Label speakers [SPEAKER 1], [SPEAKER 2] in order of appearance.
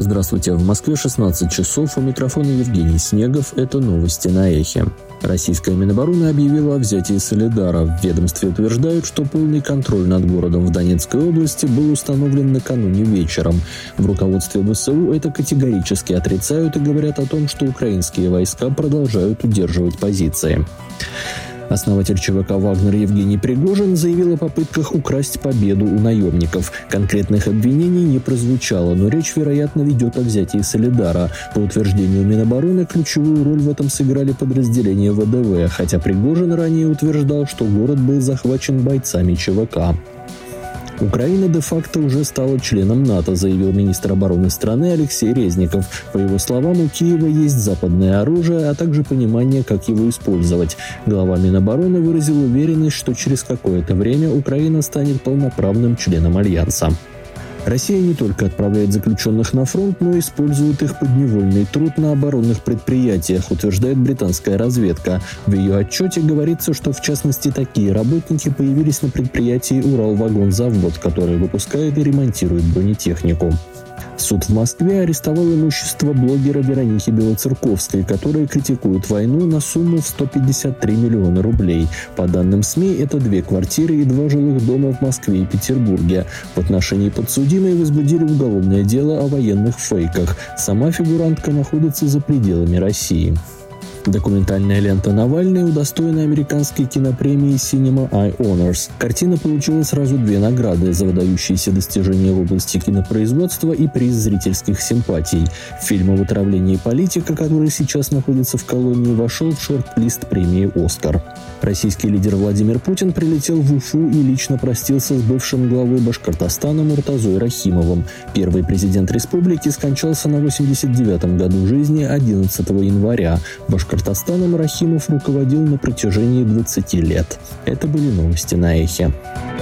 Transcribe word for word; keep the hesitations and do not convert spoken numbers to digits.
[SPEAKER 1] Здравствуйте, в Москве шестнадцать часов, у микрофона Евгений Снегов, это новости на Эхе. Российская Минобороны объявила о взятии Солидара. В ведомстве утверждают, что полный контроль над городом в Донецкой области был установлен накануне вечером. В руководстве ВСУ это категорически отрицают и говорят о том, что украинские войска продолжают удерживать позиции. Основатель ЧВК «Вагнер» Евгений Пригожин заявил о попытках украсть победу у наемников. Конкретных обвинений не прозвучало, но речь, вероятно, ведет о взятии Солидара. По утверждению Минобороны, ключевую роль в этом сыграли подразделения ВДВ, хотя Пригожин ранее утверждал, что город был захвачен бойцами ЧВК. Украина де-факто уже стала членом НАТО, заявил министр обороны страны Алексей Резников. По его словам, у Киева есть западное оружие, а также понимание, как его использовать. Глава Минобороны выразил уверенность, что через какое-то время Украина станет полноправным членом Альянса. Россия не только отправляет заключенных на фронт, но и использует их подневольный труд на оборонных предприятиях, утверждает британская разведка. В ее отчете говорится, что в частности такие работники появились на предприятии «Уралвагонзавод», который выпускает и ремонтирует бронетехнику. Суд в Москве арестовал имущество блогера Вероники Белоцерковской, которая критикует войну, на сумму в сто пятьдесят три миллиона рублей. По данным СМИ, это две квартиры и два жилых дома в Москве и Петербурге. В отношении подсудимой возбудили уголовное дело о военных фейках. Сама фигурантка находится за пределами России. Документальная лента Навальный удостоена американской кинопремии Cinema Eye Honors. Картина получила сразу две награды за выдающиеся достижения в области кинопроизводства и приз зрительских симпатий. Фильм о вытравлении политика, который сейчас находится в колонии, вошел в шорт-лист премии «Оскар». Российский лидер Владимир Путин прилетел в Уфу и лично простился с бывшим главой Башкортостана Муртазой Рахимовым. Первый президент республики скончался на восемьдесят девятом году жизни одиннадцатого января. Башкортостаном Рахимов руководил на протяжении двадцати лет. Это были новости на Эхе.